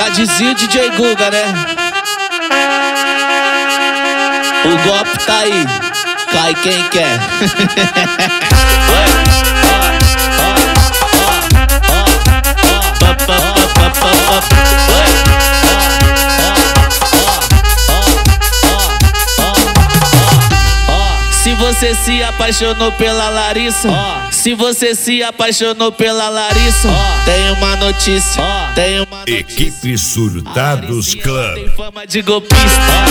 Já dizia o DJ Guga, né? O golpe tá aí, cai quem quer. Se você se apaixonou pela Larissa, se você se apaixonou pela Larissa, tem uma notícia, tem uma notícia. Equipe Surtados Club tem fama de golpista.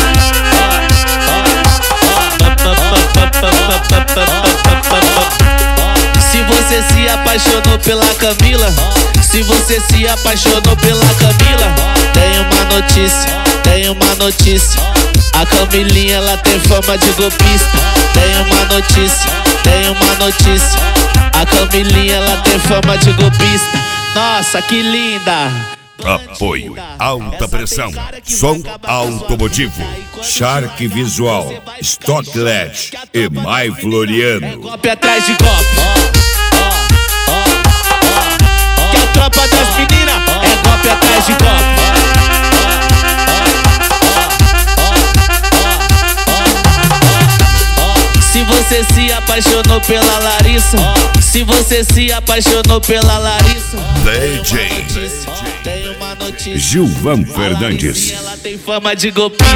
Se você se apaixonou pela Camila, se você se apaixonou pela Camila, tem uma notícia, tem uma notícia. A Camilinha, ela tem fama de golpista. Tem uma notícia, tem uma notícia. A Camilinha, ela tem fama de golpista. Nossa, que linda! Apoio Alta Pressão, Som Automotivo, Shark Visual, Stock LED e Mai Floriano. Golpe atrás de golpe. Que a tropa das meninas é golpe atrás de golpe. Se você se apaixonou pela Larissa, se você se apaixonou pela Larissa, DJ tem uma notícia. Gilvan Fernandes. Ela tem fama de golpista.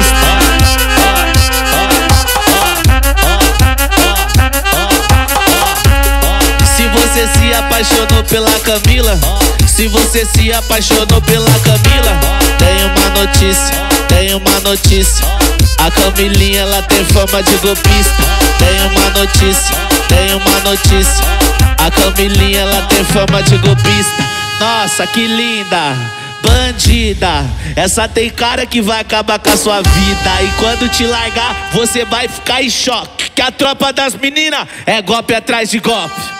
Se você se apaixonou pela Camila, se você se apaixonou pela Camila, tem uma notícia, tem uma notícia. A Camilinha, ela tem fama de golpista. Tem uma notícia, tem uma notícia. A Camilinha, ela tem fama de golpista. Nossa, que linda! Bandida, essa tem cara que vai acabar com a sua vida. E quando te largar, você vai ficar em choque. Que a tropa das meninas é golpe atrás de golpe.